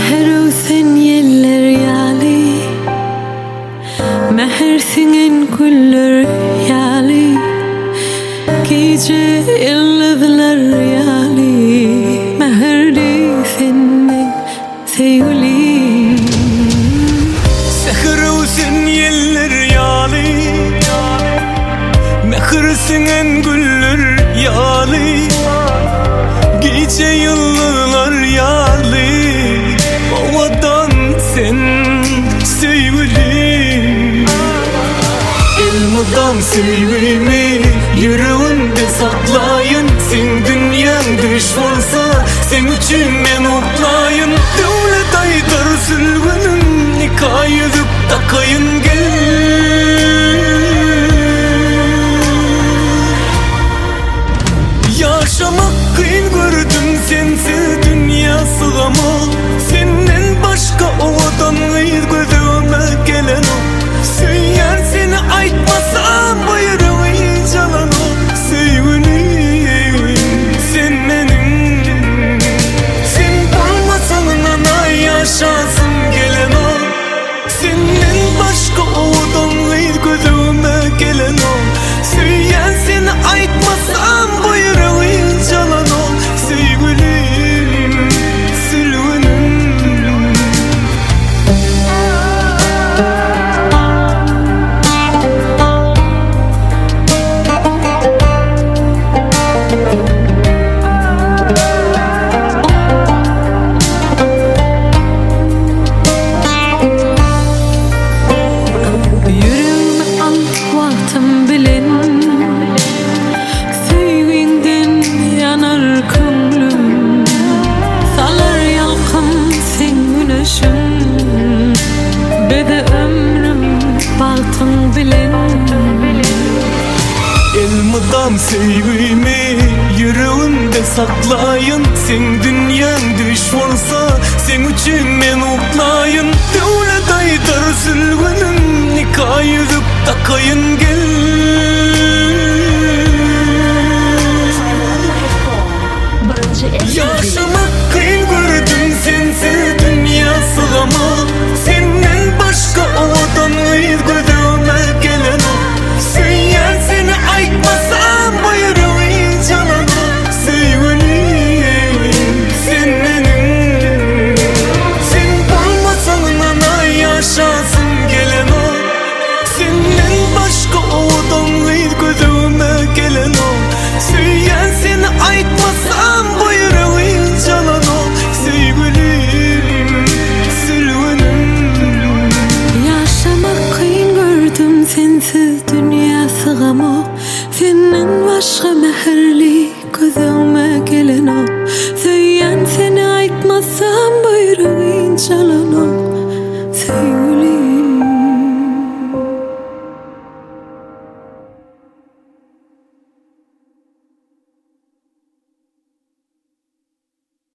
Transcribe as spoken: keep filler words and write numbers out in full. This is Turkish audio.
Meher sen yeller yali, meher singen kuller yali, gece yıldızlar yali, meher de senin sevgili. Meher sen yeller yali, meher singen kuller yali, gece yıldızlar yali. Havadan sen sevgilim, elmadan sevgimi yüreğinde saklayın. Sen dünyan düş olsa sen için men otlayın. Devlet aydır sülgünüm nikah yüzüp takayın gel. Yaşamak kıyın gördüm sensiz dünya sığamam. Senden başka ovadan gıyır gözüme gelen o. Söyler seni aytmasam bayırımı yalan o. Sevgilim sen benim, sen bulmasan ana yaşasın gelen o. Senden başka ovadan gıyır gözüme gelen o. Söyler seni aytmasam bayırımı yalan o. Sevgilim sülgünüm. Yüreğime al vaktim bilin, sevginden yanar köngülüm. Salar yalkın sen güneşim, bede ömrüm baktın bilin. Elmadan sevgimi yüreğinde saklayın. Sen dünyan düş olsa sen için men otlayın. Devlet aydır sülgünüm nikah yüzüp takayın gel. Yaşamak kıyın gördüm sensiz dünya sığamam. Senden başka ovadan gıyır gözüme gelen o. Söyler seni aytmasam bayırımı yalan o. Sevgilim sen benim, sen bulmasan ana yaşasın gelen o. Senden başka ovadan gıyır gözüme gelen o. Söyler seni aytmasam bayırımı yalan o. Sevgilim sülgünüm. Yaşamak kıyın gördüm sensiz dünya sığamam. Senden başka meherli gözüme